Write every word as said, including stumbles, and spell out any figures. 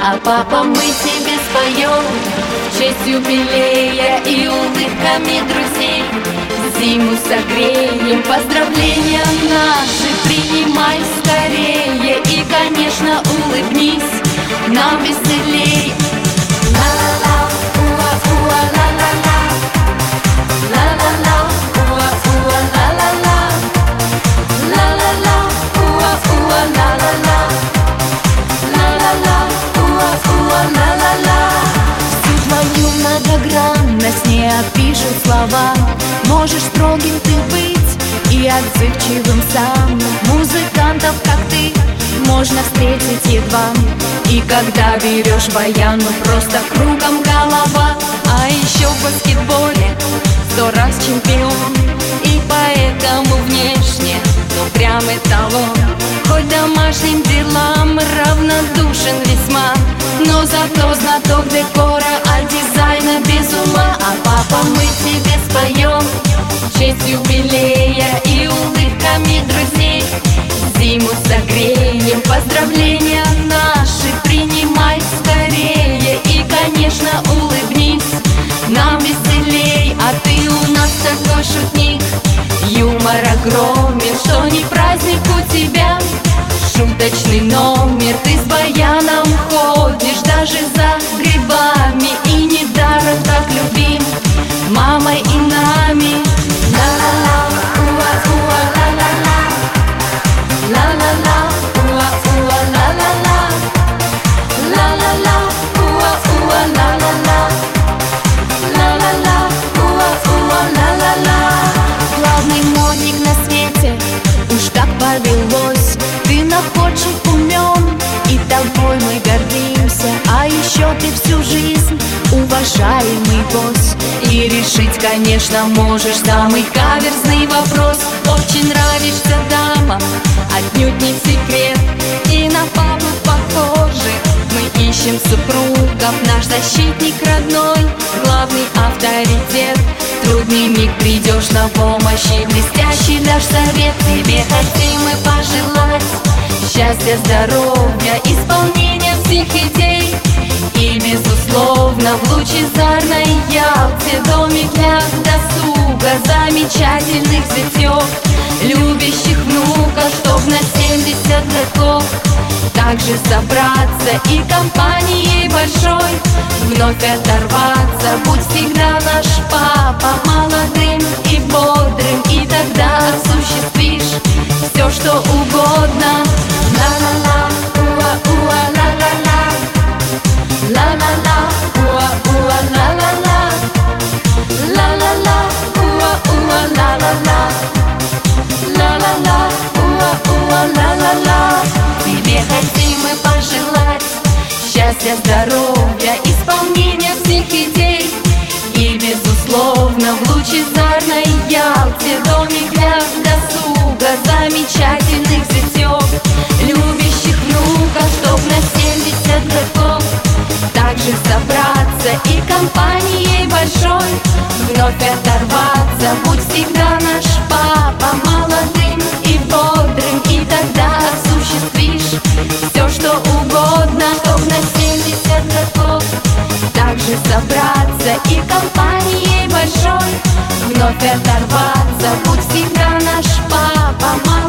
А папа, мы тебе споем в честь юбилея и улыбками друзей. Зиму согреем, поздравления наши принимай скорее. И, конечно, улыбнись, нам веселей. Ла-ла-ла, уа-уа, ла-ла-ла, ла-ла-ла, уа-уа, ла-ла-ла, ла-ла-ла, уа-уа, ла-ла-ла, ла-ла-ла, уа-уа, ла-ла-ла. Всю твою многогранность не опишут слова. Можешь строгим ты быть и отзывчивым сам. Музыкантов, как ты, можно встретить едва. И когда берешь баян, ну просто кругом голова. А еще в баскетболе сто раз чемпион. И поэтому внешне, ну прям эталон. Хоть домашним делам равнодушен весьма, но зато знаток декора, от дизайна без ума. А папа, мы тебе споем в честь юбилея и улыбками друзей. Зиму согреем, поздравления наши принимай скорее. И, конечно, улыбнись, нам веселей. А ты у нас такой шутник, юмор огромен, что не праздник у тебя, шуточный номер. Ты с баяном ходишь даже за грибами, и недаром так любим мамой и нами. Ла-ла-ла, уа-уа, ла-ла-ла, ла-ла-ла, уа-уа, ла-ла-ла, ла-ла-ла, уа-уа, ла-ла-ла, ла-ла-ла, уа-уа, ла-ла-ла. Главный модник на свете, уж так повелось. Ты находчив, умен, и тобой мы гордимся. А еще ты всю жизнь уважаемый босс. И решить, конечно, можешь самый каверзный вопрос. Очень нравишься дамам, отнюдь не секрет. И на папу похожи мы ищем супругов. Наш защитник родной, главный авторитет. Трудный миг придешь на помощь, и блестящий дашь совет. Тебе хотим мы пожелать счастья, здоровья, исполнения всех идей. И, безусловно, в лучезарной Ялте домик для досуга замечательных зятёв, любящих внуков, чтоб на семьдесят годков также собраться и компанией большой вновь оторваться. Будь всегда наш папа молодым и бодрым, и тогда осуществишь все, что угодно. Ла-ла-ла, уа-уа, ла-ла-ла, ла-ла-ла, уа-уа, ла-ла-ла, ла-ла-ла, уа-уа, ла-ла-ла, ла-ла-ла, уа-уа, ла-ла-ла. Тебе хотим мы пожелать счастья, здоровья, исполнения всех идей. И, безусловно, в лучезарной Ялте домик для досуга замечательных зятёв, любящих внуков, чтоб на семьдесят годков также собраться и компанией большой вновь оторваться. Будь всегда наш папа молодым и бодрым, и тогда осуществишь все, что угодно. Чтоб на семьдесят годков также собраться и компанией большой вновь оторваться. Будь всегда наш папа молодым